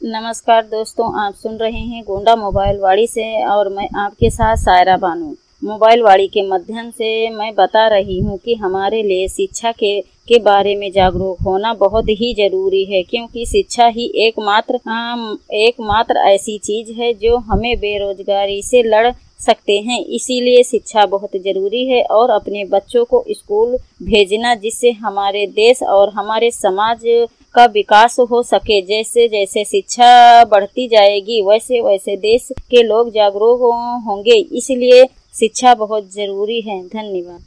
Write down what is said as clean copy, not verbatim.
नमस्कार दोस्तों, आप सुन रहे हैं गोंडा मोबाइल वाड़ी से और मैं आपके साथ सायरा बानू। मोबाइल वाड़ी के माध्यम से मैं बता रही हूँ कि हमारे लिए शिक्षा के बारे में जागरूक होना बहुत ही जरूरी है, क्योंकि शिक्षा ही एकमात्र ऐसी चीज है जो हमें बेरोजगारी से लड़ सकते हैं। इसीलिए शिक्षा बहुत जरूरी है और अपने बच्चों को स्कूल भेजना, जिससे हमारे देश और हमारे समाज का विकास हो सके। जैसे जैसे शिक्षा बढ़ती जाएगी वैसे वैसे देश के लोग जागरूक होंगे। इसलिए शिक्षा बहुत जरूरी है। धन्यवाद।